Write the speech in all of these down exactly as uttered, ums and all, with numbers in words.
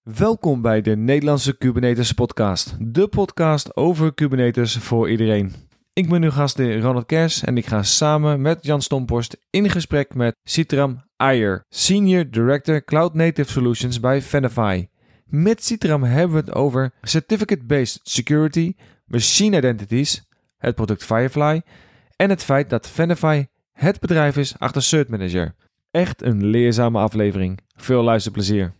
Welkom bij de Nederlandse Kubernetes podcast. De podcast over Kubernetes voor iedereen. Ik ben uw gastheer Ronald Kers en ik ga samen met Jan Stomphorst in gesprek met Sitaram Iyer, Senior Director Cloud Native Solutions bij Venafi. Met Sitaram hebben we het over Certificate-Based Security, Machine Identities, het product Firefly en het feit dat Venafi het bedrijf is achter Cert Manager. Echt een leerzame aflevering. Veel luisterplezier.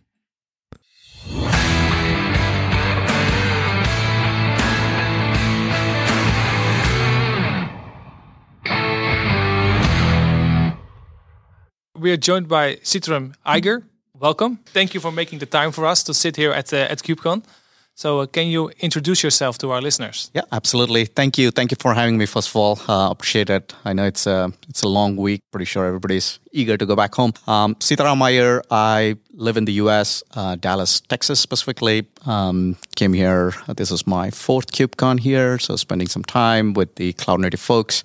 We are joined by Sitaram Iyer. Welcome. Thank you for making the time for us to sit here at uh, at KubeCon. So uh, can you introduce yourself to our listeners? Yeah, absolutely. Thank you. Thank you for having me, first of all. Uh, appreciate it. I know it's a, it's a long week. Pretty sure everybody's eager to go back home. Um, Sitaram Iyer, I live in the U S, uh, Dallas, Texas specifically. Um, came here, this is my fourth KubeCon here, so spending some time with the Cloud Native folks.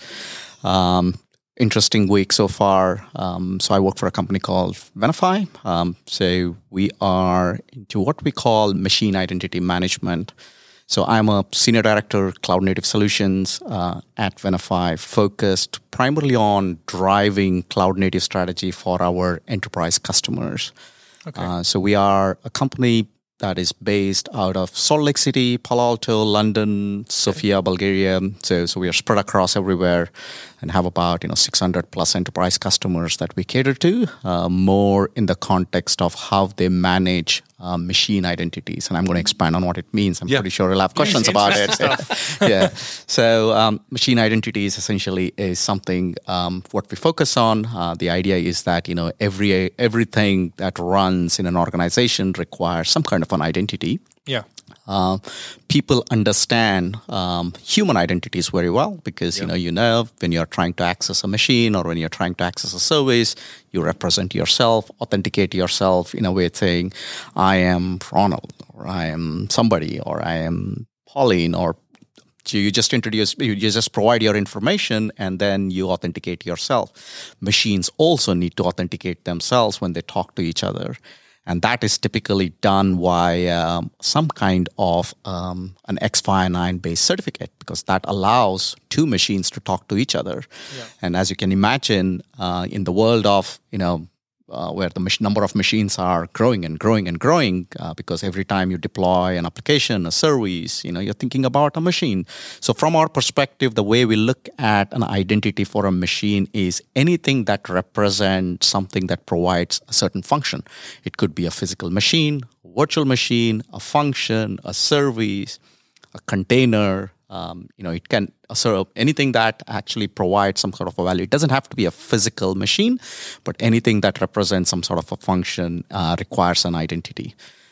Um, Interesting week so far. Um, so I work for a company called Venafi. Um, so we are into what we call machine identity management. So I'm a senior director, cloud native solutions uh, at Venafi, focused primarily on driving cloud native strategy for our enterprise customers. Okay. Uh, so we are a company that is based out of Salt Lake City, Palo Alto, London, Sofia, Bulgaria. So, so we are spread across everywhere and have about you know six hundred plus enterprise customers that we cater to, uh, more in the context of how they manage uh, machine identities. And I'm going to expand on what it means. I'm yeah. pretty sure you'll have questions about it. yeah. So um, machine identities essentially is something um, what we focus on. Uh, the idea is that you know every everything that runs in an organization requires some kind of an identity. Yeah. Uh, people understand um, human identities very well because, yeah. you know, you know, when you're trying to access a machine or when you're trying to access a service, you represent yourself, authenticate yourself in a way saying, I am Ronald, or I am somebody, or I am Pauline, or you just introduce, you just provide your information and then you authenticate yourself. Machines also need to authenticate themselves when they talk to each other. And that is typically done by um, some kind of um, an X five nine-based certificate because that allows two machines to talk to each other. Yeah. And as you can imagine, uh, in the world of, you know, uh, where the mach- number of machines are growing and growing and growing, uh, because every time you deploy an application, a service, you know, you're thinking about a machine. So from our perspective, the way we look at an identity for a machine is anything that represents something that provides a certain function. It could be a physical machine, a virtual machine, a function, a service, a container. Um, you know, it can serve anything that actually provides some sort of a value. It doesn't have to be a physical machine, but anything that represents some sort of a function uh, requires an identity.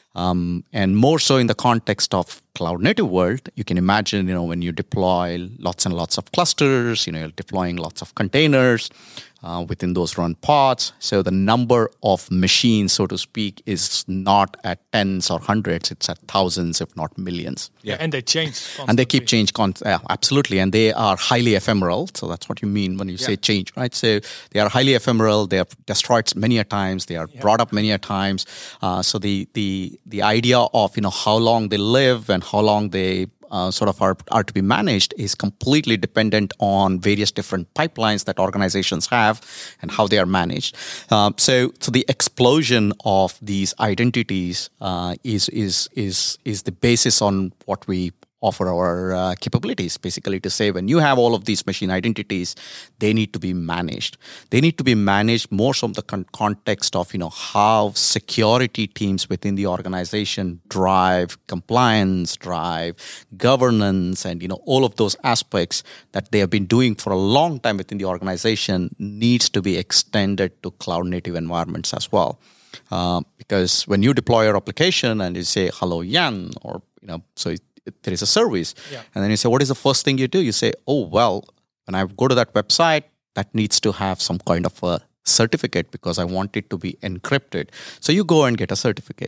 Um, and more so in the context of cloud native world, you can imagine, you know, when you deploy lots and lots of clusters, you know, you're deploying lots of containers uh, within those run pods. So the number of machines, so to speak, is not at tens or hundreds, it's at thousands, if not millions. Yeah, and they change constantly. And they keep change, con- yeah, absolutely. And they are highly ephemeral. So that's what you mean when you yeah. say change, right? So they are highly ephemeral. They are destroyed many a times. They are yeah. brought up many a times. Uh, so the the the idea of, you know, how long they live and how long they uh, sort of are, are to be managed is completely dependent on various different pipelines that organizations have and how they are managed. Uh, so, so the explosion of these identities uh, is is is is the basis on what we offer our uh, capabilities, basically to say when you have all of these machine identities, they need to be managed. They need to be managed more from the con- context of, you know, how security teams within the organization drive compliance, drive governance, and, you know, all of those aspects that they have been doing for a long time within the organization needs to be extended to cloud native environments as well. Uh, because when you deploy your application and you say, hello, Jan, or, you know, so it, there is a service. Yeah. And then you say, what is the first thing you do? You say, oh, well, when I go to that website, that needs to have some kind of a certificate because I want it to be encrypted. So you go and get a certificate.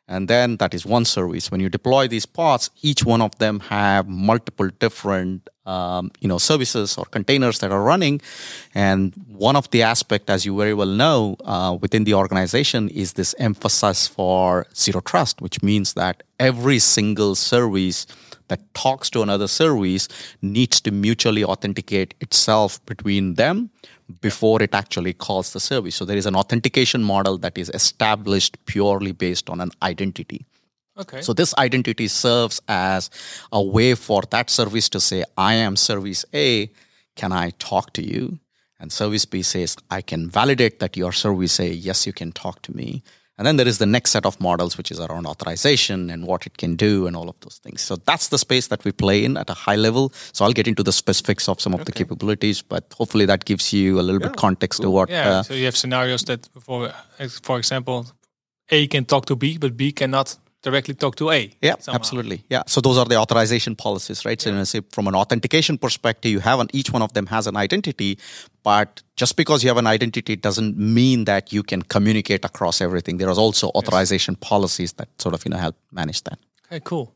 And then that is one service. When you deploy these pods, each one of them have multiple different um, you know, services or containers that are running. And one of the aspect, as you very well know, uh, within the organization is this emphasis for zero trust, which means that every single service that talks to another service needs to mutually authenticate itself between them before it actually calls the service. So there is an authentication model that is established purely based on an identity. Okay. So this identity serves as a way for that service to say, I am service A, can I talk to you? And service B says, I can validate that your service A, yes, you can talk to me. And then there is the next set of models, which is around authorization and what it can do and all of those things. So that's the space that we play in at a high level. So I'll get into the specifics of some of okay. the capabilities, but hopefully that gives you a little yeah, bit context cool. to what... Yeah, uh, so you have scenarios that, for, for example, A can talk to B, but B cannot directly talk to A. Yeah, somehow. Absolutely. Yeah. So those are the authorization policies, right? So yeah. you know, say from an authentication perspective, you have an, each one of them has an identity, but just because you have an identity doesn't mean that you can communicate across everything. There are also authorization yes. policies that sort of, you know, help manage that. Okay, cool.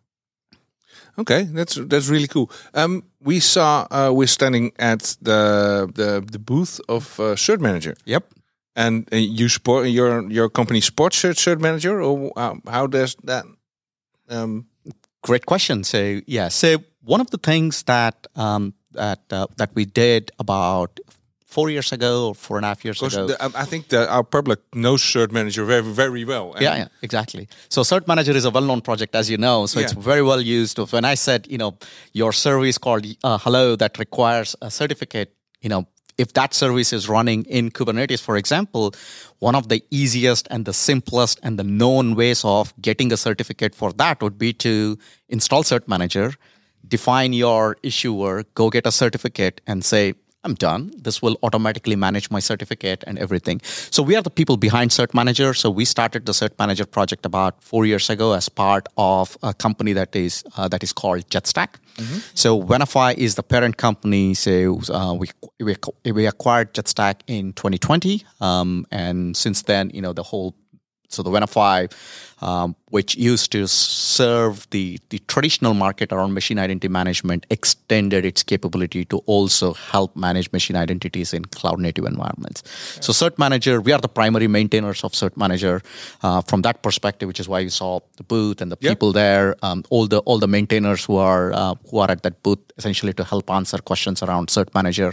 Okay, that's that's really cool. Um, we saw uh, we're standing at the the, the booth of uh, Cert Manager. Yep. And uh, you support your your company supports Cert, Cert Manager, or uh, how does that? Um... Great question. So yeah, so one of the things that um, that uh, that we did about four years ago or four and a half years ago. The, I think that our public knows Cert Manager very very well. Yeah, yeah, exactly. So Cert Manager is a well-known project, as you know. So yeah. it's very well used. When I said, you know, your service called uh, Hello that requires a certificate, you know. If that service is running in Kubernetes, for example, one of the easiest and the simplest and the known ways of getting a certificate for that would be to install Cert Manager, define your issuer, go get a certificate and say, I'm done. This will automatically manage my certificate and everything. So we are the people behind Cert Manager. So we started the Cert Manager project about four years ago as part of a company that is uh, that is called JetStack. Mm-hmm. So Venafi is the parent company. So uh, we, we we acquired JetStack in twenty twenty, um, and since then, you know, the whole so the Venafi, um, which used to serve the the traditional market around machine identity management, extended its capability to also help manage machine identities in cloud native environments. Okay. So Cert Manager, we are the primary maintainers of Cert Manager. Uh, from that perspective, which is why you saw the booth and the yep. people there, um, all the all the maintainers who are uh, who are at that booth, essentially to help answer questions around Cert Manager.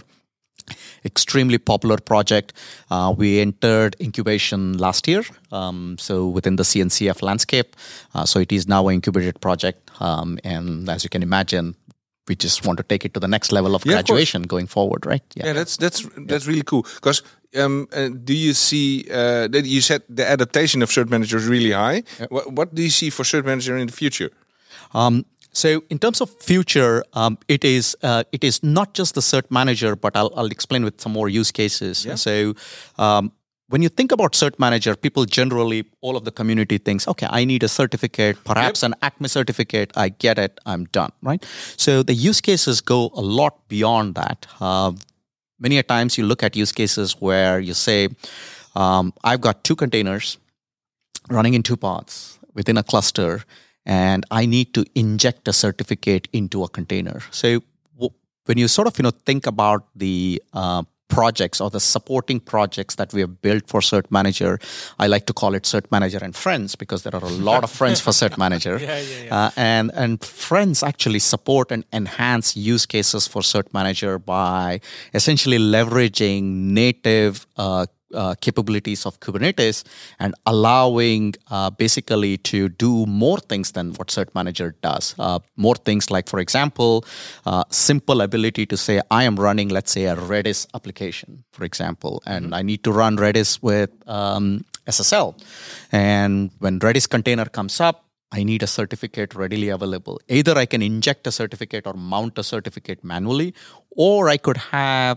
Extremely popular project. Uh, we entered incubation last year, um, so within the C N C F landscape. Uh, so it is now an incubated project, um, and as you can imagine, we just want to take it to the next level of yeah, graduation of going forward, right? Yeah, yeah that's that's that's yeah. really cool. Because um, uh, do you see uh, that you said the adaptation of Cert Manager is really high? Yeah. What, what do you see for Cert Manager in the future? Um, So in terms of future, um, it is uh, it is not just the Cert Manager, but I'll, I'll explain with some more use cases. Yeah. So um, when you think about Cert Manager, people generally, all of the community thinks, okay, I need a certificate, perhaps yep. an Acme certificate. I get it. I'm done, right? So the use cases go a lot beyond that. Uh, many a times you look at use cases where you say, um, I've got two containers running in two pods within a cluster, and I need to inject a certificate into a container. So w- when you sort of, you know, think about the uh, projects or the supporting projects that we have built for Cert Manager, I like to call it Cert Manager and Friends because there are a lot of friends for Cert Manager. yeah, yeah, yeah. Uh, and, and Friends actually support and enhance use cases for Cert Manager by essentially leveraging native uh, Uh, capabilities of Kubernetes and allowing uh, basically to do more things than what Cert Manager does. Uh, more things like, for example, uh, simple ability to say, I am running, let's say, a Redis application, for example, and mm-hmm. I need to run Redis with um, S S L. And when Redis container comes up, I need a certificate readily available. Either I can inject a certificate or mount a certificate manually, or I could have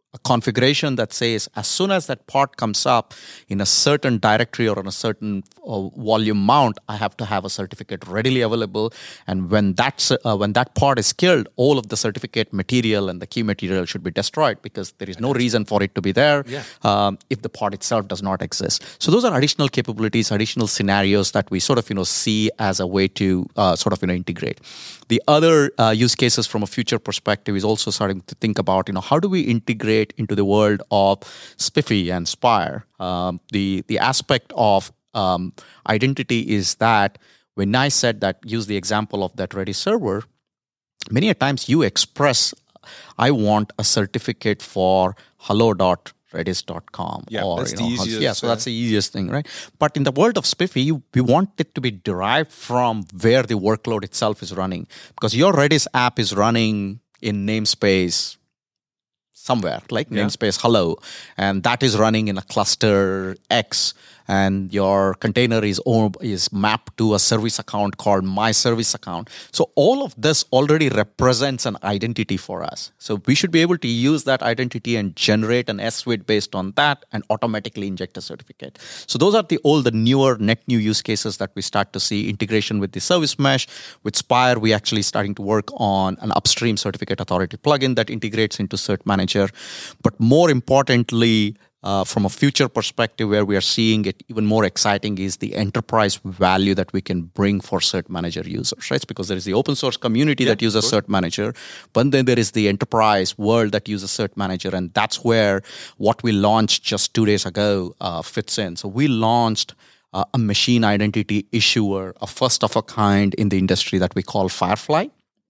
a configuration that says as soon as that pod comes up in a certain directory or on a certain uh, volume mount, I have to have a certificate readily available. And when that's, uh, when that pod is killed, all of the certificate material and the key material should be destroyed because there is no reason for it to be there yeah. um, if the pod itself does not exist. So those are additional capabilities, additional scenarios that we sort of you know see as a way to uh, sort of you know integrate. The other uh, use cases from a future perspective is also starting to think about, you know, how do we integrate into the world of Spiffy and Spire? Um, the the aspect of um, identity is that when I said that, use the example of that Redis server, many a times you express, I want a certificate for hello dot redis dot com. Yeah, or, that's you the know, easiest, Yeah, so uh, that's the easiest thing, right? But in the world of Spiffy, we want it to be derived from where the workload itself is running. Because your Redis app is running in namespace somewhere, like Yeah. namespace hello, and that is running in a cluster X, and your container is is mapped to a service account called my service account. So all of this already represents an identity for us. So we should be able to use that identity and generate an S suite based on that and automatically inject a certificate. So those are the all the newer net new use cases that we start to see. Integration with the service mesh. With Spire, we actually starting to work on an upstream certificate authority plugin that integrates into Cert Manager. But more importantly, Uh, from a future perspective, where we are seeing it even more exciting is the enterprise value that we can bring for Cert Manager users, right? Because there is the open source community Yeah, that uses Cert Manager, but then there is the enterprise world that uses Cert Manager, and that's where what we launched just two days ago uh, fits in. So we launched uh, a machine identity issuer, a first of a kind in the industry that we call Firefly.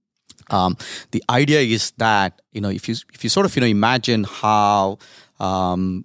Um, the idea is that, you know, if you if you sort of you know imagine how um,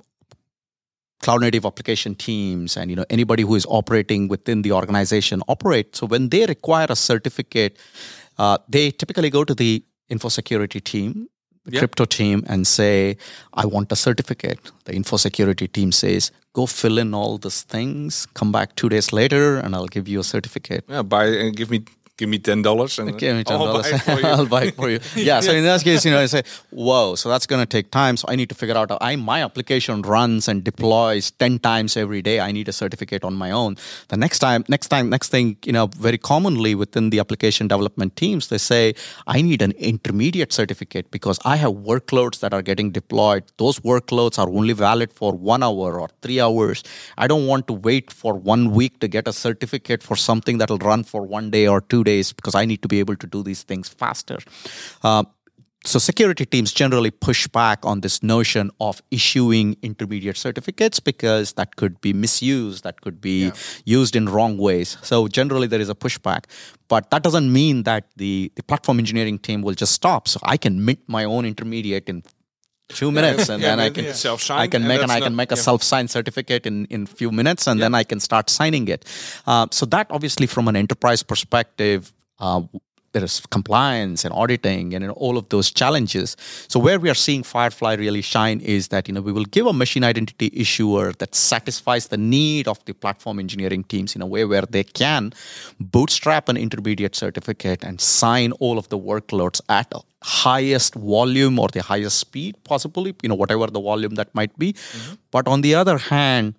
cloud native application teams and you know anybody who is operating within the organization operate. So when they require a certificate, uh, they typically go to the info security team, the Yeah. crypto team, and say, "I want a certificate." The info security team says, "Go fill in all these things. Come back two days later, and I'll give you a certificate." Yeah, buy and give me give me ten dollars and Give me ten I'll dollars. buy it for you. I'll buy it for you. Yeah. So in that case, you know, I say, whoa. So that's going to take time. So I need to figure out. I my application runs and deploys ten times every day. I need a certificate on my own. The next time, next time, next thing, you know, very commonly within the application development teams, they say, I need an intermediate certificate because I have workloads that are getting deployed. Those workloads are only valid for one hour or three hours. I don't want to wait for one week to get a certificate for something that will run for one day or two days because I need to be able to do these things faster. Uh, so security teams generally push back on this notion of issuing intermediate certificates because that could be misused, that could be yeah. used in wrong ways. So generally there is a pushback. But that doesn't mean that the, the platform engineering team will just stop. So I can mint my own intermediate in few minutes, and yeah, then I can yeah. I can make and, and I can not, make a yeah. self-signed certificate in in few minutes, and yeah. then I can start signing it. Uh, so that obviously, from an enterprise perspective, uh, there is compliance and auditing and you know, all of those challenges. So where we are seeing Firefly really shine is that you know we will give a machine identity issuer that satisfies the need of the platform engineering teams in a way where they can bootstrap an intermediate certificate and sign all of the workloads at a highest volume or the highest speed, possibly, you know, whatever the volume that might be. Mm-hmm. But on the other hand,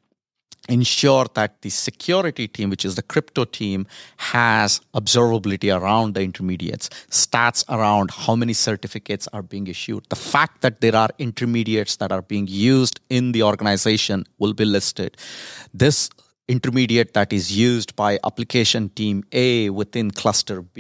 ensure that the security team, which is the crypto team, has observability around the intermediates, stats around how many certificates are being issued. The fact that there are intermediates that are being used in the organization will be listed. This intermediate that is used by application team A within cluster B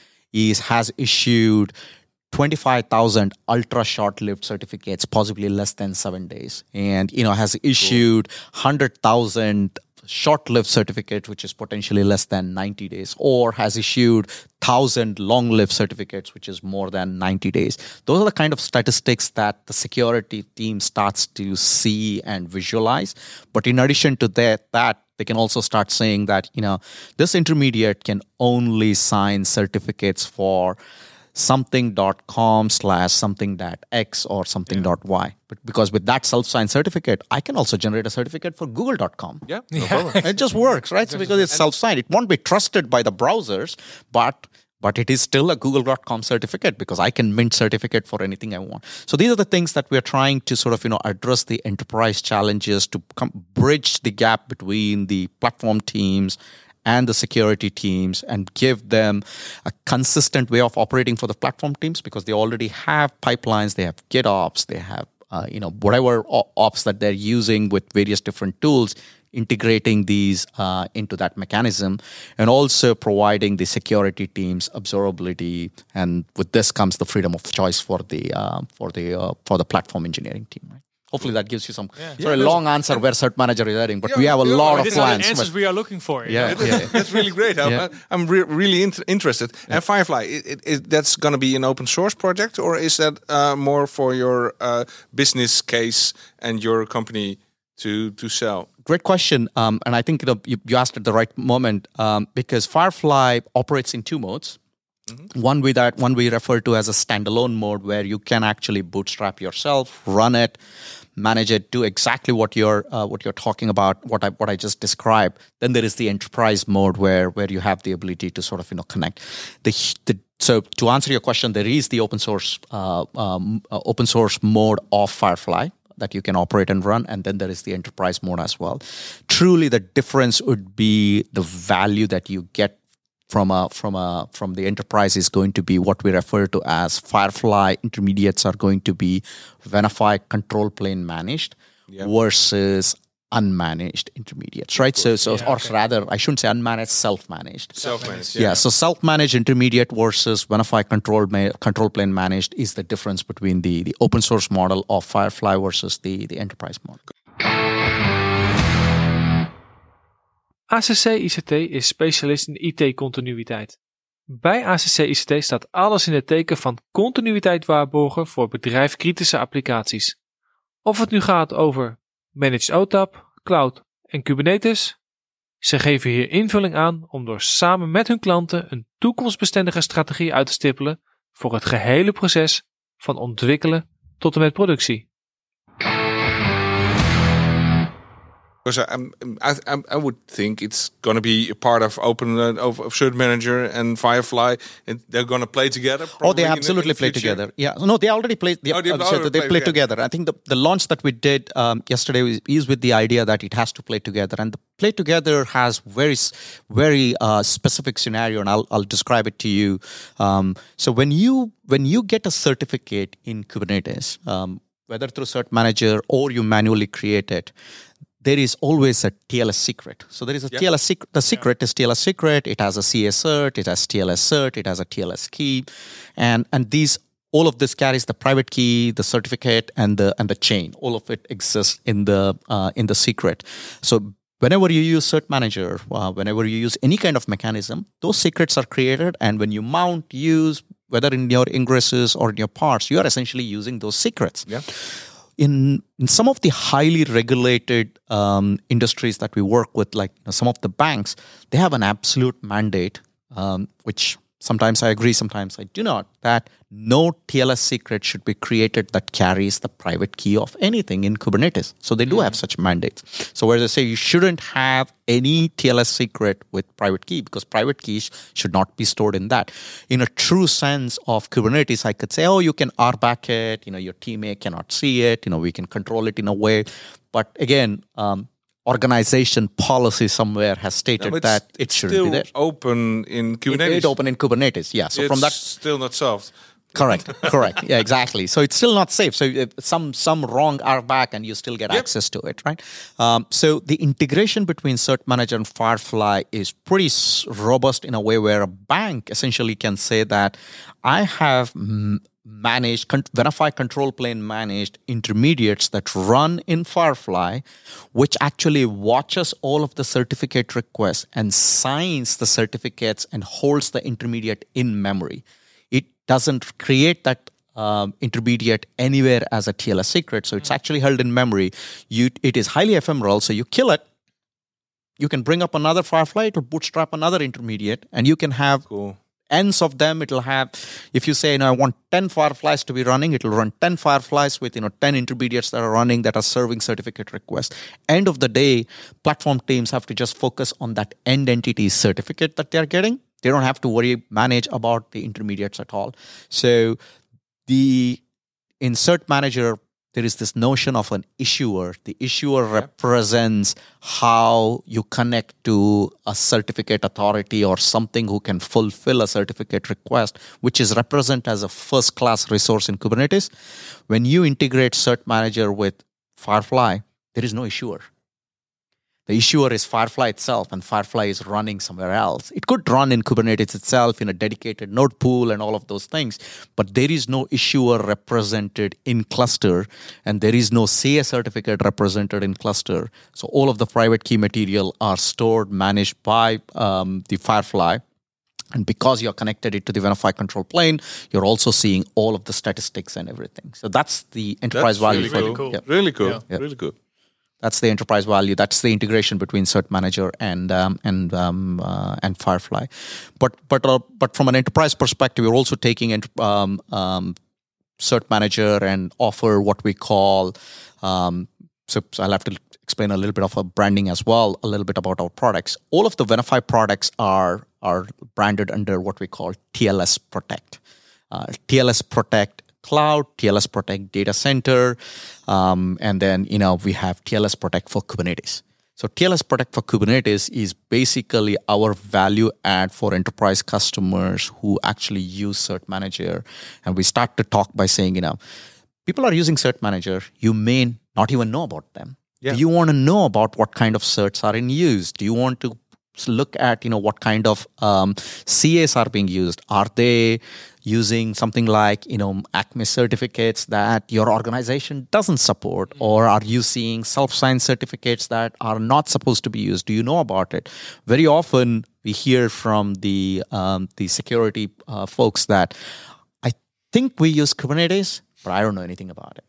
is has issued twenty-five thousand ultra short-lived certificates, possibly less than seven days. And, you know, has issued one hundred thousand short-lived certificates, which is potentially less than ninety days, or has issued one thousand long-lived certificates, which is more than ninety days. Those are the kind of statistics that the security team starts to see and visualize. But in addition to that, that they can also start saying that, you know, this intermediate can only sign certificates for something.com slash something.x or something.y. But because with that self-signed certificate, I can also generate a certificate for google dot com. Yeah, no problem. It just works, right? So because it's self-signed. It won't be trusted by the browsers, but but it is still a google dot com certificate because I can mint certificate for anything I want. So these are the things that we're trying to sort of, you know, address the enterprise challenges to come, bridge the gap between the platform teams and the security teams and give them a consistent way of operating for the platform teams because they already have pipelines, they have GitOps, they have, uh, you know, whatever ops that they're using with various different tools, integrating these uh, into that mechanism, and also providing the security teams observability. And with this comes the freedom of choice for the uh, for the uh, for the platform engineering team. Right? Hopefully that gives you some. Yeah. Sorry, yeah, long answer where Cert Manager is heading, but yeah, we have a yeah, lot of plans. These are the answers we are looking for. Yeah, yeah, yeah. That's really great. I'm, yeah. I'm re- really int- interested. Yeah. And Firefly, it, it, it, that's going to be an open source project, or is that uh, more for your uh, business case and your company to to sell? Great question, um, and I think you, know, you, you asked at the right moment um, because Firefly operates in two modes. Mm-hmm. One way that one we refer to as a standalone mode, where you can actually bootstrap yourself, run it, manage it, do exactly what you're uh, what you're talking about, what I what I just described. Then there is the enterprise mode, where where you have the ability to sort of you know connect. The the so to answer your question, there is the open source uh, um, uh, open source mode of Firefly that you can operate and run, and then there is the enterprise mode as well. Truly, the difference would be the value that you get from a from a from the enterprise is going to be what we refer to as Firefly intermediates are going to be Venafi control plane managed yep. versus unmanaged intermediates, right? So, so yeah, or okay. rather, I shouldn't say unmanaged, self-managed. Self-managed, yeah. yeah so, self-managed intermediate versus Venafi control ma- control plane managed is the difference between the, the open source model of Firefly versus the, the enterprise model. A C C I C T is specialist in I T-continuïteit. Bij A C C I C T staat alles in het teken van continuïteit waarborgen voor bedrijfkritische applicaties. Of het nu gaat over Managed O T A P, Cloud en Kubernetes, ze geven hier invulling aan om door samen met hun klanten een toekomstbestendige strategie uit te stippelen voor het gehele proces van ontwikkelen tot en met productie. Because I, I, I would think it's going to be a part of Open uh, of, of Cert Manager and Firefly, and they're going to play together. Oh, they absolutely the, the play together. Yeah, no, they already play. They, oh, they, uh, so they play, play together. together. I think the, the launch that we did um, yesterday is, is with the idea that it has to play together, and the play together has very, very uh, specific scenario, and I'll I'll describe it to you. Um, so when you when you get a certificate in Kubernetes, um, whether through Cert Manager or you manually create it, there is always a T L S secret. So there is a yep. T L S secret. The secret yeah. is T L S secret. It has a C S cert. It has T L S cert. It has a T L S key, and and these all of this carries the private key, the certificate, and the and the chain. All of it exists in the uh, in the secret. So whenever you use Cert Manager, uh, whenever you use any kind of mechanism, those secrets are created, and when you mount, use, whether in your ingresses or in your parts, you are essentially using those secrets. Yeah. In, in some of the highly regulated um, industries that we work with, like you know, some of the banks, they have an absolute mandate, um, which sometimes I agree, sometimes I do not, that no T L S secret should be created that carries the private key of anything in Kubernetes. So they do mm-hmm. have such mandates. So where they say you shouldn't have any T L S secret with private key because private keys should not be stored in that. In a true sense of Kubernetes, I could say, oh, you can R back it, you know, your teammate cannot see it, you know, we can control it in a way. But again, um, organization policy somewhere has stated no, that it shouldn't be there. Open in Kubernetes. It's open in Kubernetes, yeah. So it's from that, still not solved. Correct, correct. Yeah, exactly. So it's still not safe. So if some some wrong R back and you still get yep. access to it, right? Um, so the integration between Cert Manager and Firefly is pretty robust in a way where a bank essentially can say that I have m- managed, con- Venafi control plane managed intermediates that run in Firefly, which actually watches all of the certificate requests and signs the certificates and holds the intermediate in memory. It doesn't create that um, intermediate anywhere as a T L S secret, so it's actually held in memory. You, it is highly ephemeral, so you kill it, you can bring up another Firefly, it'll bootstrap another intermediate, and you can have cool. ends of them. It'll have, if you say, you know, I want ten Fireflies to be running, it'll run ten Fireflies with, you know, ten intermediates that are running that are serving certificate requests. End of the day, platform teams have to just focus on that end entity certificate that they're getting. They don't have to worry, manage about the intermediates at all. So the in Cert Manager, there is this notion of an issuer. The issuer yeah. represents how you connect to a certificate authority or something who can fulfill a certificate request, which is represented as a first-class resource in Kubernetes. When you integrate Cert Manager with Firefly, there is no issuer. The issuer is Firefly itself, and Firefly is running somewhere else. It could run in Kubernetes itself in a dedicated node pool and all of those things, but there is no issuer represented in cluster, and there is no C A certificate represented in cluster. So all of the private key material are stored, managed by um, the Firefly. And because you're connected it to the Venafi control plane, you're also seeing all of the statistics and everything. So that's the enterprise that's value. Really for cool. Yeah. Really cool. Yeah. Really cool. That's the enterprise value. That's the integration between Cert Manager and um, and um, uh, and Firefly. But but uh, but from an enterprise perspective, we're also taking um, um, Cert Manager and offer what we call. Um, so, so I'll have to explain a little bit of a branding as well. A little bit about our products. All of the Venafi products are are branded under what we call T L S Protect. Uh, T L S Protect Cloud, T L S Protect Data Center, um, and then you know we have T L S Protect for Kubernetes. So T L S Protect for Kubernetes is basically our value add for enterprise customers who actually use Cert Manager. And we start to talk by saying, you know, people are using Cert Manager. You may not even know about them. Yeah. Do you want to know about what kind of certs are in use? Do you want to look at, you know, what kind of um, C As are being used? Are they using something like, you know, Acme certificates that your organization doesn't support? Or are you seeing self-signed certificates that are not supposed to be used? Do you know about it? Very often we hear from the um, the security uh, folks that I think we use Kubernetes, but I don't know anything about it.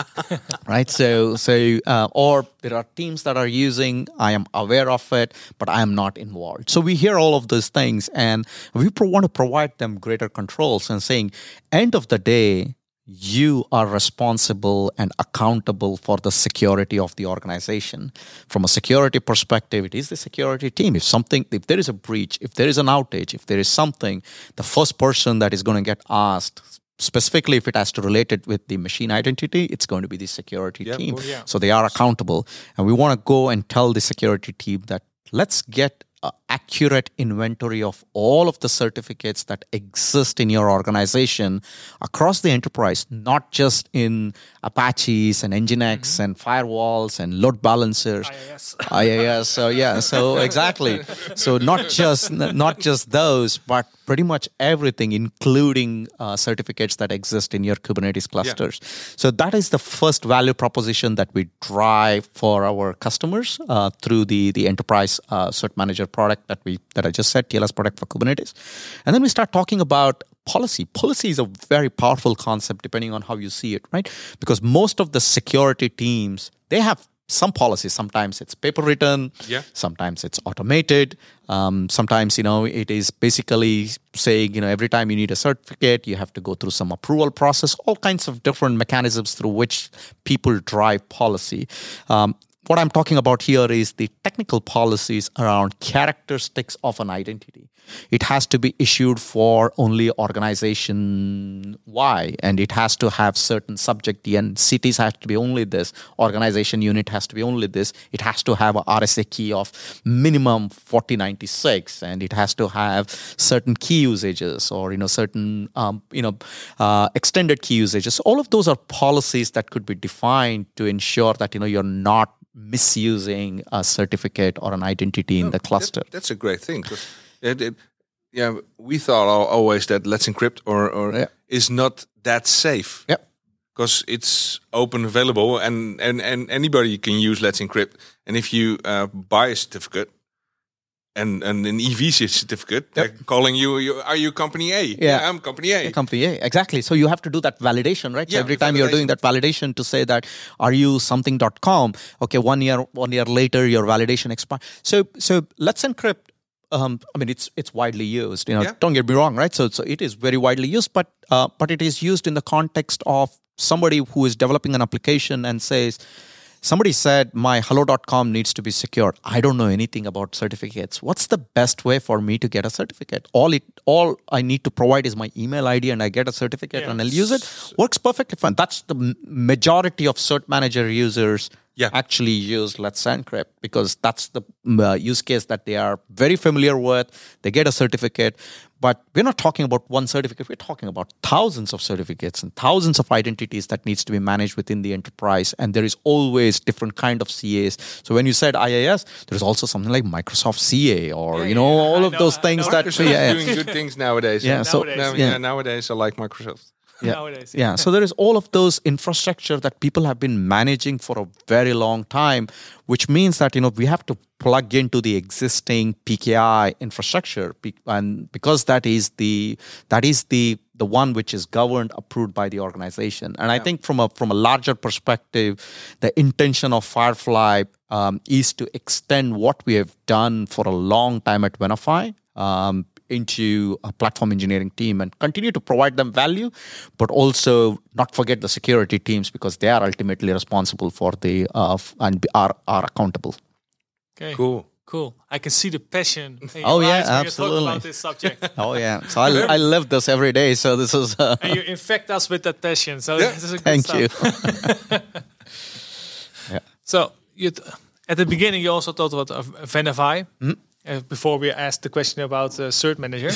Right? So, so uh, or there are teams that are using, I am aware of it, but I am not involved. So we hear all of those things, and we pro- want to provide them greater controls and saying, end of the day, you are responsible and accountable for the security of the organization. From a security perspective, it is the security team. If something, if there is a breach, if there is an outage, if there is something, the first person that is going to get asked, specifically if it has to relate it with the machine identity, it's going to be the security yeah, team. Well, yeah. So they are accountable. And we want to go and tell the security team that let's get an accurate inventory of all of the certificates that exist in your organization across the enterprise, not just in Apaches and Nginx mm-hmm. and firewalls and load balancers. I A S. I A S. So yeah, so exactly. So not just not just those, but pretty much everything, including uh, certificates that exist in your Kubernetes clusters. Yeah. So that is the first value proposition that we drive for our customers uh, through the the enterprise uh, Cert Manager product that we that I just said, T L S Product for Kubernetes. And then we start talking about policy. Policy is a very powerful concept depending on how you see it, right? Because most of the security teams, they have some policies. Sometimes it's paper written. Yeah. Sometimes it's automated. Um, sometimes, you know, it is basically saying, you know, every time you need a certificate, you have to go through some approval process, all kinds of different mechanisms through which people drive policy. Um, what I'm talking about here is the technical policies around characteristics of an identity. It has to be issued for only organization Y, and it has to have certain subject. The cities have to be only this. Organization unit has to be only this. It has to have a R S A key of minimum forty ninety-six, and it has to have certain key usages or you know certain um, you know uh, extended key usages. All of those are policies that could be defined to ensure that you know you're not misusing a certificate or an identity in no, the cluster. That, that's a great thing. 'Cause it, it, yeah, we thought always that Let's Encrypt or, or yeah. is not that safe. Yep. Because it's open available and, and, and anybody can use Let's Encrypt. And if you uh, buy a certificate and, and an E V certificate, yep. they're calling you, you, are you company A? Yeah, yeah I'm company A. Yeah, company A, exactly. So you have to do that validation, right? Yeah, so every time you're doing that validation to say that, are you something dot com? Okay, one year, one year later, your validation expires. So, so Let's Encrypt. Um, I mean, it's it's widely used. You know, yeah. don't get me wrong, right? So, so it is very widely used, but uh, but it is used in the context of somebody who is developing an application and says, somebody said, my hello dot com needs to be secured. I don't know anything about certificates. What's the best way for me to get a certificate? All it, all I need to provide is my email I D and I get a certificate Yeah. and I'll use it. Works perfectly fine. That's the m- majority of Cert Manager users Yeah. actually use Let's Encrypt because that's the uh, use case that they are very familiar with. They get a certificate. But we're not talking about one certificate. We're talking about thousands of certificates and thousands of identities that needs to be managed within the enterprise. And there is always different kind of C As. So when you said I A S, there's also something like Microsoft C A or, Yeah, you know, yeah, all I of know, those I things know. that... Microsoft yeah, is doing good things nowadays. yeah, so, Nowadays, Now- yeah. yeah, nowadays I like Microsoft. Yeah. Nowadays, Yeah, so there is all of those infrastructure that people have been managing for a very long time, which means that, you know, we have to plug into the existing P K I infrastructure, be- and because that is the that is the the one which is governed, approved by the organization. And I think from a from a larger perspective, the intention of Firefly um, is to extend what we have done for a long time at Venafi. Um, into a platform engineering team and continue to provide them value, but also not forget the security teams because they are ultimately responsible for the uh, f- and are are accountable. Okay. Cool. Cool. I can see the passion in your Oh, yeah, eyes when you absolutely. talk about this subject. Oh yeah, so I, I live this every day. So this is uh, And you infect us with that passion. So Yeah. this is a good thank stuff. you. yeah. So you t- at the beginning, you also talked about uh, Venafi. Mm-hmm. Uh, before we asked the question about uh, Cert Manager,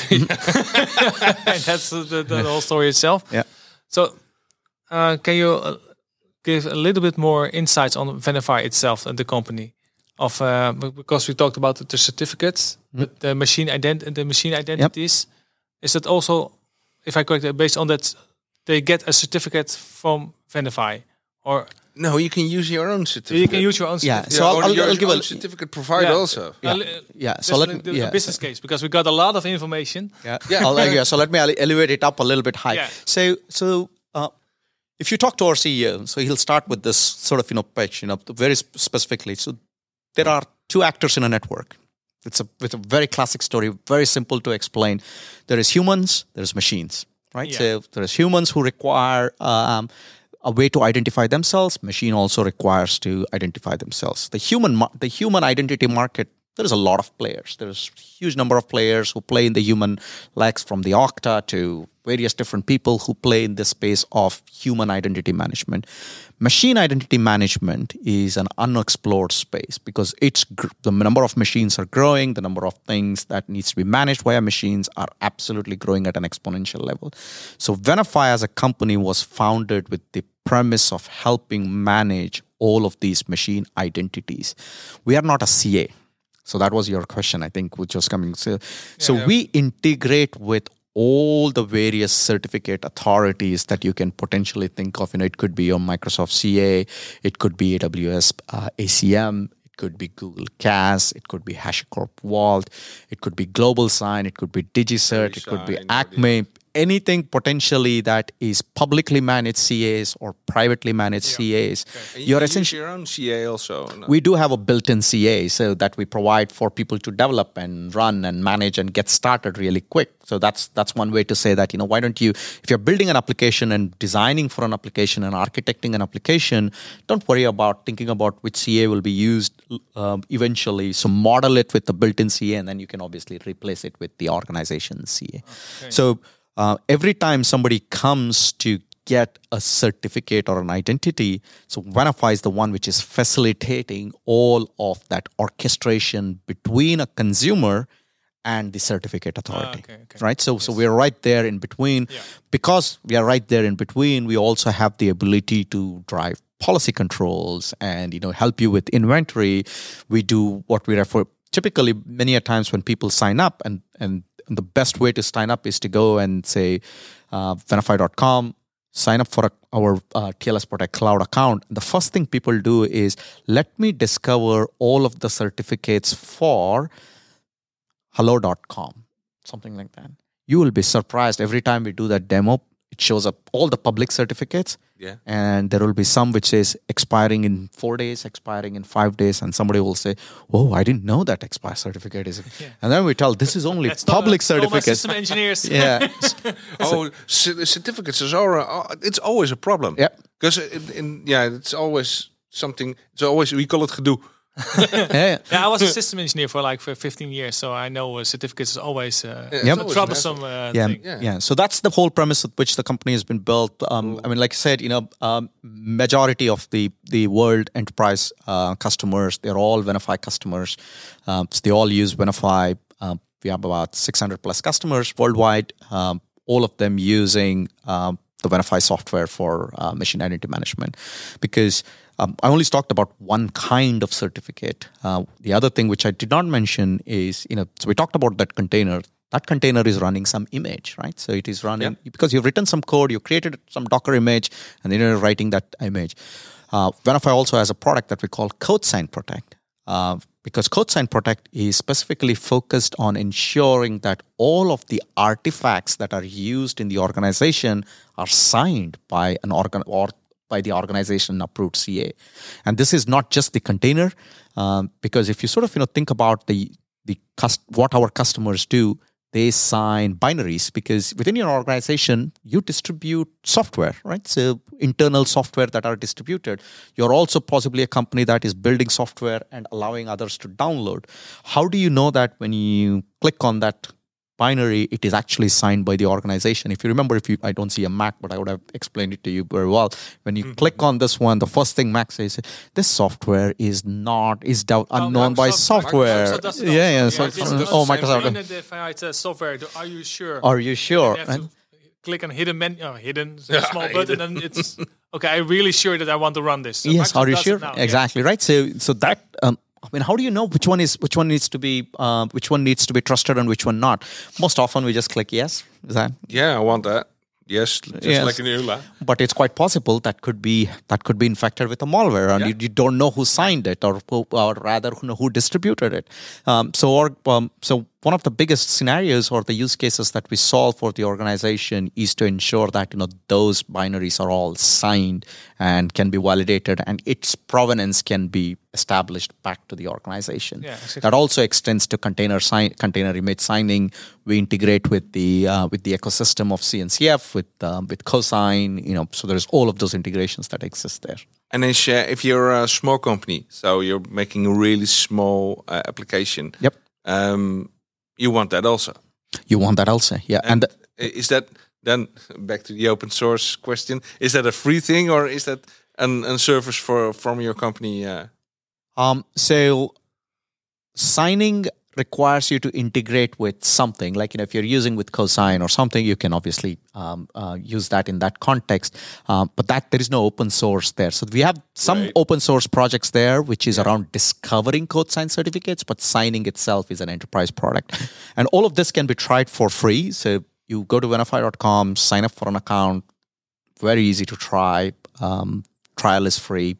and that's uh, the, the whole story itself. Yeah. So, uh, can you uh, give a little bit more insights on Venafi itself and the company? Of uh, b- because we talked about the certificates, but the machine ident- the machine identities. Is that also, if I correct, it, based on that, they get a certificate from Venafi, or No, you can use your own certificate. you can use your own Yeah, certificate? so Yeah, I'll- or I'll- your I'll give a- own certificate provider Yeah. also. Yeah. Yeah, so So let the, me- the yeah, business case, because we got a lot of information. Yeah, Yeah. I'll, uh, yeah. So let me ele- elevate it up a little bit high. Yeah. So, so uh, if you talk to our C E O, so he'll start with this sort of you know pitch, you know, very sp- specifically. So there are two actors in a network. It's a it's a very classic story, very simple to explain. There is humans, there is machines, right? Yeah. So there is humans who require um, a way to identify themselves. Machine also requires to identify themselves. The human mar- the human identity market. There is a lot of players. There's a huge number of players who play in the human legs, from the Okta to various different people who play in this space of human identity management. Machine identity management is an unexplored space because it's gr- the number of machines are growing. The number of things that needs to be managed via machines are absolutely growing at an exponential level. So Venafi as a company was founded with the premise of helping manage all of these machine identities. We are not a C A. So that was your question, I think, which was coming. So, so yeah. we integrate with all the various certificate authorities that you can potentially think of. You know, it could be your Microsoft C A, it could be A W S uh, A C M, it could be Google C A S, it could be HashiCorp Vault, it could be Global Sign, it could be DigiCert, it could be DigiSign, Acme. Anything potentially that is publicly managed C As or privately managed C As. And you You're can use essentially your own C A also. No? we do have a built-in C A, so that we provide for people to develop and run and manage and get started really quick. So that's that's one way to say that, you know, why don't you, if you're building an application and designing for an application and architecting an application, don't worry about thinking about which C A will be used um, eventually. So model it with the built-in C A, and then you can obviously replace it with the organization's C A. Okay. So uh, every time somebody comes to get a certificate or an identity, so Venafi is the one which is facilitating all of that orchestration between a consumer and the certificate authority. okay, okay. Right? So so we're right there in between. Yeah. Because we are right there in between, we also have the ability to drive policy controls and, you know, help you with inventory. We do what we refer typically many a times when people sign up, and and the best way to sign up is to go and say uh, Venafi dot com, sign up for a, our uh, T L S Protect Cloud account. The first thing people do is, let me discover all of the certificates for hello dot com, something like that. You will be surprised every time we do that demo. It shows up all the public certificates. Yeah. And there will be some which is expiring in four days, expiring in five days, and somebody will say, "Oh, I didn't know that expire certificate is." Yeah. And then we tell, "This is only That's not public a- not my certificates." system engineers. Yeah, Oh, c- certificates is already, it's always a problem. Yeah. Because in, in yeah, it's always something. It's always we call it gedoe. yeah. Yeah, I was a system engineer for like for fifteen years, so I know uh, certificates is always uh, Yeah, Yep. it's always troublesome uh, yeah, thing. yeah, Yeah. So that's the whole premise with which the company has been built. Um, I mean, like I said, you know, um, majority of the the world enterprise uh, customers, they're all Venafi customers. Um, so they all use Venafi. Um, we have about six hundred plus customers worldwide. Um, all of them using um, the Venafi software for uh, machine identity management, because Um, I only talked about one kind of certificate. Uh, the other thing which I did not mention is, you know, so we talked about that container. That container is running some image, right? So it is running, Yeah. because you've written some code, you created some Docker image, and then you're writing that image. Uh, Venafi also has a product that we call CodeSign Protect. Uh, because CodeSign Protect is specifically focused on ensuring that all of the artifacts that are used in the organization are signed by an organ or by the organization approved C A. And this is not just the container, um, because if you sort of, you know, think about the, the cust- what our customers do, they sign binaries, because within your organization, you distribute software, right? So internal software that are distributed. You're also possibly a company that is building software and allowing others to download. How do you know that when you click on that binary, it is actually signed by the organization? If you remember, if you, I don't see a Mac, but I would have explained it to you very well. When you mm-hmm. click on this one, the first thing Mac says, this software is not, is doubt unknown oh, by Microsoft, software. Microsoft does it yeah, yeah. yeah So, yeah oh, Microsoft. Even if it's a software, are you sure? Are you sure? You have to click on hidden menu, oh, hidden small button, and it's, okay, I'm really sure that I want to run this. So yes, Microsoft are you sure? now, Exactly, yeah. right? So, so that, um, I mean, how do you know which one is which one needs to be uh, which one needs to be trusted and which one not? Most often, we just click yes. Is that? Yeah, I want that. Yes, just yes. like in E U L A. But it's quite possible that could be that could be infected with a malware, and yeah. you, you don't know who signed it, or who, or rather, who, who distributed it. Um, so, or, um, so one of the biggest scenarios or the use cases that we solve for the organization is to ensure that, you know, those binaries are all signed and can be validated, and its provenance can be established back to the organization. Yeah, exactly. That also extends to container sign, container image signing. We integrate with the uh, with the ecosystem of C N C F, with um, with CoSign. You know, so there's all of those integrations that exist there. And then share, if you're a small company, so you're making a really small uh, application. Yep. Um, you want that also. You want that also, yeah. And, and the, is that then back to the open source question? Is that a free thing, or is that an, a service for from your company? Uh? Um, so signing requires you to integrate with something. Like, you know, if you're using with CoSign or something, you can obviously um, uh, use that in that context. Um, but that there is no open source there. So we have some Right. open source projects there, which is around discovering CodeSign certificates, but signing itself is an enterprise product. And all of this can be tried for free. So you go to Venafi dot com, sign up for an account. Very easy to try. Um, trial is free.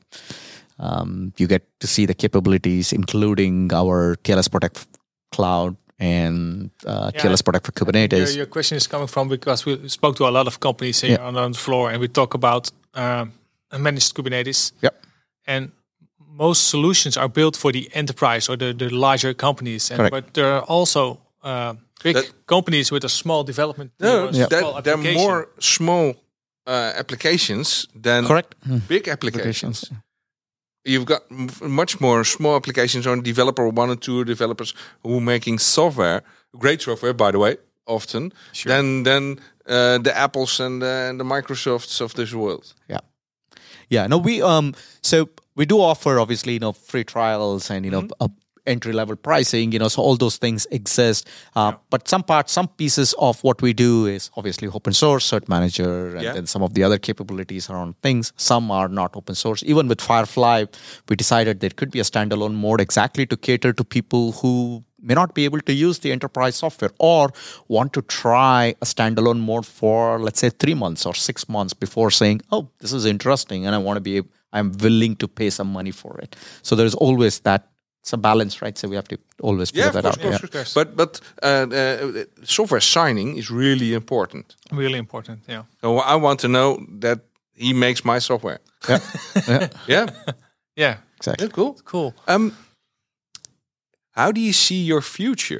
Um, you get to see the capabilities, including our T L S Protect Cloud and uh, Yeah, T L S Protect for Kubernetes. Your, your question is coming from because we spoke to a lot of companies here Yeah. on, on the floor, and we talk about um, managed Kubernetes. Yep. And most solutions are built for the enterprise or the, the larger companies. And, Correct. but there are also uh, big That- companies with a small development. team No, or a small that, there are application. more small uh, applications than Correct. big applications. You've got m- much more small applications on developer one or two developers who are making software, great software, by the way, often, Sure. than than uh, the Apples and the, and the Microsofts of this world. Yeah. Yeah. No, we um so we do offer obviously, you know, free trials and, you know, Mm-hmm. uh, entry level pricing, you know, so all those things exist. Uh, Yeah. But some parts, some pieces of what we do is obviously open source, Cert Manager, and Yeah. then some of the other capabilities around things. Some are not open source. Even with Firefly, we decided there could be a standalone mode exactly to cater to people who may not be able to use the enterprise software or want to try a standalone mode for, let's say, three months or six months before saying, oh, this is interesting and I want to be, I'm willing to pay some money for it. So there's always that. It's a balance, right? So we have to always figure Yeah, of that course, out. of Yeah. course. But but uh, uh, software signing is really important. Really important, yeah. So I want to know that he makes my software. Yeah. Yeah. Yeah, Yeah, Exactly. yeah, cool. cool. Um, how do you see your future?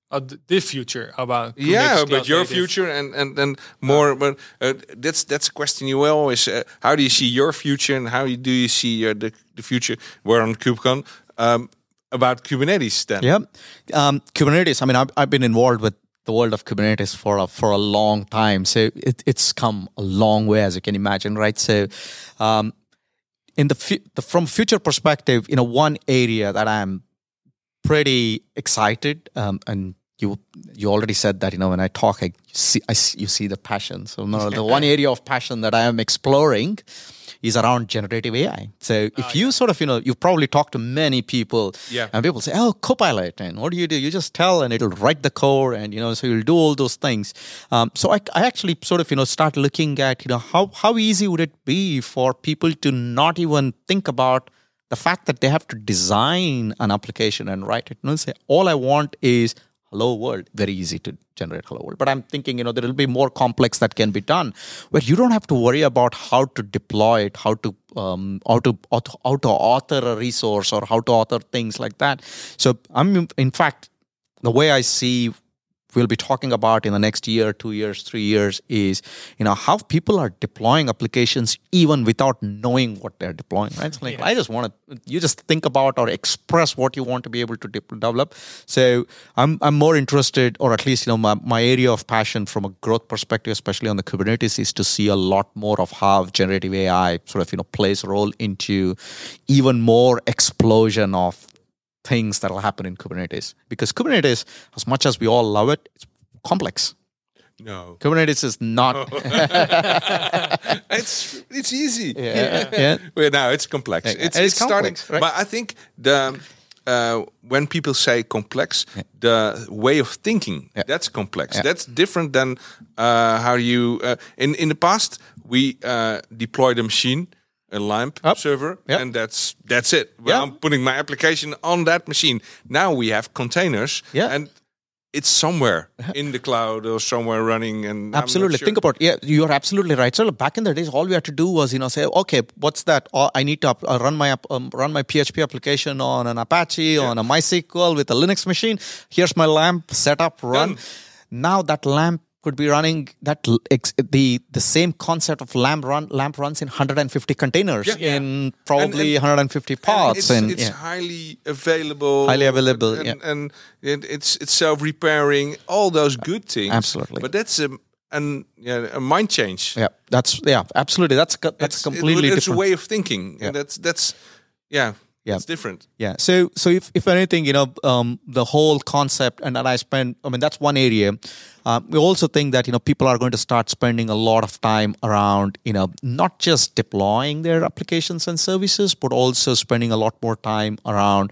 uh, th- the future about Yeah, Kubernetes but Cloud your Native. future and and and more. But uh, that's that's a question you will always. Uh, how do you see your future, and how do you see uh, the the future? We're on KubeCon um, about Kubernetes. Then, Yeah, um, Kubernetes. I mean, I've, I've been involved with the world of Kubernetes for a, for a long time, so it, it's come a long way, as you can imagine, right? So, um, in the, fu- the from future perspective, you know, one area that I'm pretty excited, um, and you you already said that, you know, when I talk, I see I see, you see the passion. So, no, the one area of passion that I am exploring is around generative A I. So if Oh, you yeah. sort of, you know, you've probably talked to many people, Yeah. and people say, oh, Copilot, and what do you do? You just tell, and it'll write the code, and, you know, so you'll do all those things. Um, so I, I actually sort of, you know, start looking at, you know, how, how easy would it be for people to not even think about the fact that they have to design an application and write it. You know, say, all I want is hello world. Very easy to generate hello world. But I'm thinking, you know, there will be more complex that can be done where you don't have to worry about how to deploy it, how to um, how to how to author a resource or how to author things like that. So I'm, in fact, the way I see we'll be talking about in the next year, two years, three years is, you know, how people are deploying applications even without knowing what they're deploying, right? It's like, Yeah. I just want to, you just think about or express what you want to be able to de- develop. So I'm I'm more interested, or at least, you know, my, my area of passion from a growth perspective, especially on the Kubernetes, is to see a lot more of how generative A I sort of, you know, plays a role into even more explosion of things that will happen in Kubernetes. Because Kubernetes, as much as we all love it, it's complex. No, Kubernetes is not. it's it's easy. Yeah, yeah. Well, no, it's complex. Yeah, It's, it it's is starting, complex, right? but I think the uh, when people say complex, the way of thinking Yeah. that's complex. Yeah. That's different than uh, how you uh, in in the past we uh, deployed a machine. A LAMP Yep. server, Yep. and that's that's it. Well, Yeah. I'm putting my application on that machine. Now we have containers, Yeah. and it's somewhere in the cloud or somewhere running. And I'm not Absolutely. sure. Think about, yeah, you're absolutely right. So back in the days, all we had to do was, you know, say, okay, what's that? Oh, I need to up, uh, run my app- um, run my P H P application on an Apache, on a MySQL with a Linux machine. Here's my LAMP, set up, run. Done. Now that LAMP could be running that l- ex- the the same concept of LAMP run LAMP runs in one hundred fifty containers Yeah. in probably And- and- one hundred fifty And pods, it's, and, it's yeah. highly available, Highly available, and, yeah. and it, it's it's self repairing, all those good things. Absolutely. but that's a an yeah, a mind change. yeah, that's yeah, absolutely. That's co- that's It's, completely it, it's different. a way of thinking. Yeah. And that's that's yeah, Yeah. it's different. Yeah. So, so if, if anything, you know, um, the whole concept, and, and I spend, I mean, that's one area. Um, we also think that, you know, people are going to start spending a lot of time around, you know, not just deploying their applications and services, but also spending a lot more time around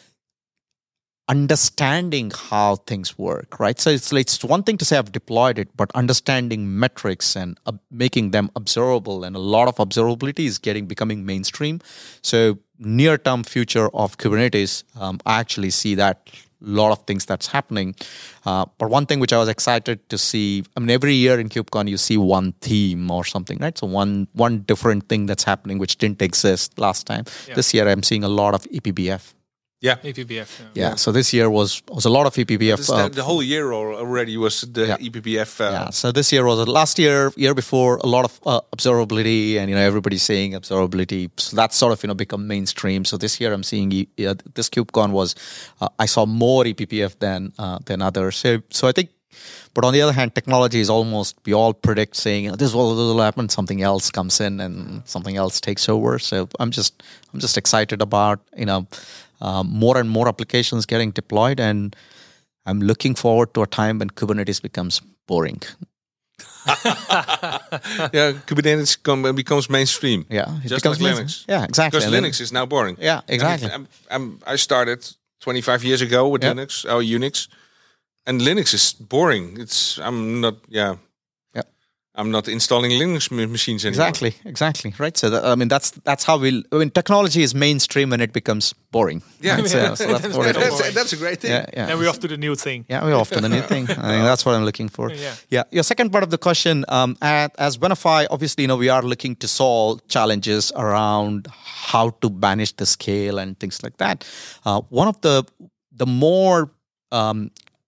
understanding how things work, right? So it's, it's one thing to say I've deployed it, but understanding metrics and uh, making them observable, and a lot of observability is getting becoming mainstream. So near-term future of Kubernetes, um, I actually see that a lot of things that's happening. Uh, but one thing which I was excited to see, I mean, every year in KubeCon, you see one theme or something, right? So one one different thing that's happening which didn't exist last time. Yeah. This year, I'm seeing a lot of E P B F. Yeah, E P B F. Yeah. Yeah, so this year was was a lot of E P B F. This- uh, the, the whole year al- already was the Yeah. E P B F. Uh, yeah, so this year was last year, year before, a lot of uh, observability, and you know everybody's saying observability. So that's sort of you know become mainstream. So this year I'm seeing E- uh, this KubeCon was uh, I saw more E P B F than uh, than others. So so I think. But on the other hand, technology is almost, we all predict saying, you know, this will, this will happen, something else comes in and something else takes over. So I'm just, I'm just excited about, you know, um, more and more applications getting deployed. And I'm looking forward to a time when Kubernetes becomes boring. yeah, Kubernetes come, becomes mainstream. Yeah. It Just becomes like mainstream. Linux. Yeah, exactly. Because And then- Linux is now boring. Yeah, exactly. I'm, I'm, I started twenty-five years ago with Yeah. Linux, or Unix, and Linux is boring. It's I'm not yeah. Yeah. I'm not installing Linux ma- machines anymore. Exactly, exactly. Right. So that, I mean, that's that's how we. I mean, technology is mainstream when it becomes boring. Yeah, Right? So, so that's what it is. that's, that's a great thing. Yeah, yeah. And we're off to the new thing. Yeah, we're off to the new thing. I think that's what I'm looking for. Yeah. Yeah. Your second part of the question, um, at, as Venafi, obviously, you know, we are looking to solve challenges around how to manage the scale and things like that. Uh, one of the the more um,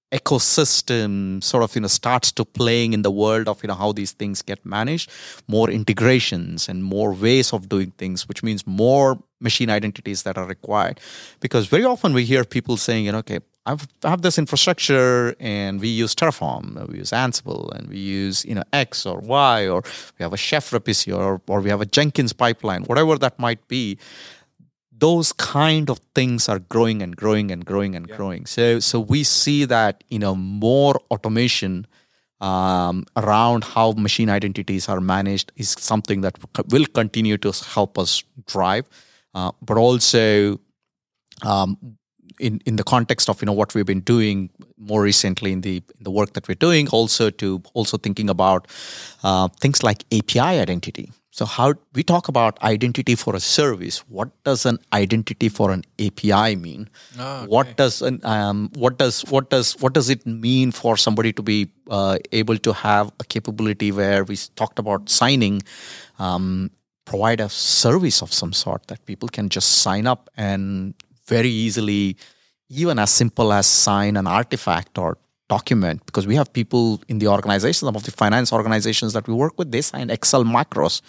ecosystem sort of, you know, starts to playing in the world of, you know, how these things get managed, more integrations and more ways of doing things, which means more machine identities that are required. Because very often we hear people saying, you know, okay, I've, I have this infrastructure and we use Terraform, we use Ansible, and we use, you know, X or Y, or we have a Chef repository, or, or we have a Jenkins pipeline, whatever that might be. Those kind of things are growing and growing and growing and yeah. growing. So, so we see that, you know, more automation um, around how machine identities are managed is something that will continue to help us drive, uh, but also. Um, In, in the context of, you know, what we've been doing more recently in the in the work that we're doing, also to also thinking about uh, things like A P I identity. So how we talk about identity for a service, what does an identity for an A P I mean? Oh, okay. What does an um, what does what does what does it mean for somebody to be uh, able to have a capability where we talked about signing, um, provide a service of some sort that people can just sign up and very easily, even as simple as sign an artifact or document, because we have people in the organization, some of the finance organizations that we work with, they sign Excel macros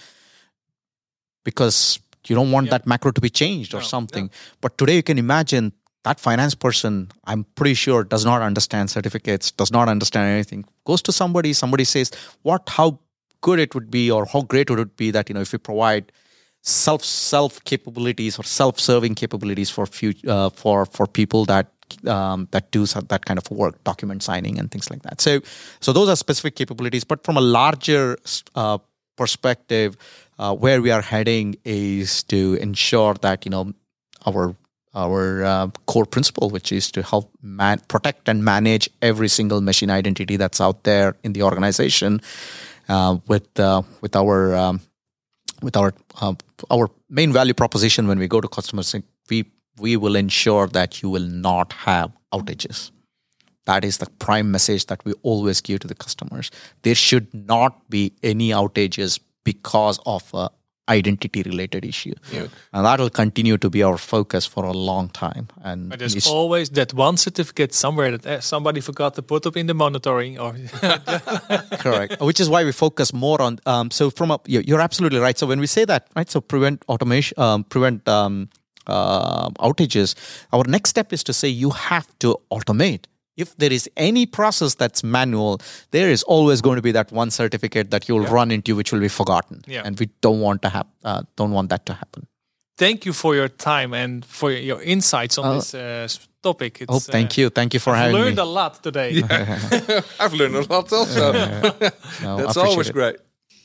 because you don't want yeah. that macro to be changed or no, something. Yeah. But today you can imagine that finance person, I'm pretty sure, does not understand certificates, does not understand anything, goes to somebody, somebody says, what, how good it would be or how great would it be that, you know, if we provide self self capabilities or self-serving capabilities for few, uh, for for people that um, that do that kind of work, document signing and things like that. So so those are specific capabilities. But from a larger uh, perspective, uh, where we are heading is to ensure that, you know, our our uh, core principle, which is to help man- protect and manage every single machine identity that's out there in the organization, uh, with uh, with our um, With our uh, our main value proposition when we go to customers, we we will ensure that you will not have outages. That is the prime message that we always give to the customers. There should not be any outages because of a identity-related issue. Yeah. And that will continue to be our focus for a long time. And but there's always that one certificate somewhere that somebody forgot to put up in the monitoring. Or Correct. Which is why we focus more on. Um, so from a, you're absolutely right. So when we say that, right? So prevent automation, um, prevent um, uh, outages. Our next step is to say you have to automate. If there is any process that's manual, there is always going to be that one certificate that you'll yeah. run into, which will be forgotten, yeah. and we don't want to have, uh, don't want that to happen. Thank you for your time and for your insights on uh, this uh, topic. It's, oh, thank uh, you, thank you for I've having me. I've learned a lot today. Yeah. I've learned a lot also. no, that's always it. Great.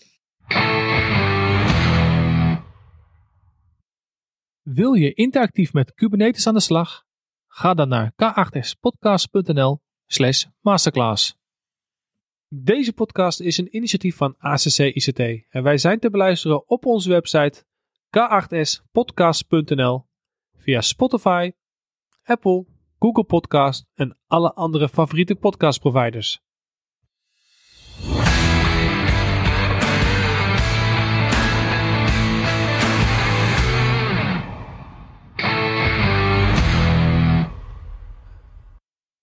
Wil je interactief met Kubernetes aan de slag? Ga dan naar k acht s podcast punt n l slash masterclass. Deze podcast is een initiatief van A C C I C T en wij zijn te beluisteren op onze website k acht s podcast punt n l, via Spotify, Apple, Google Podcast en alle andere favoriete podcastproviders.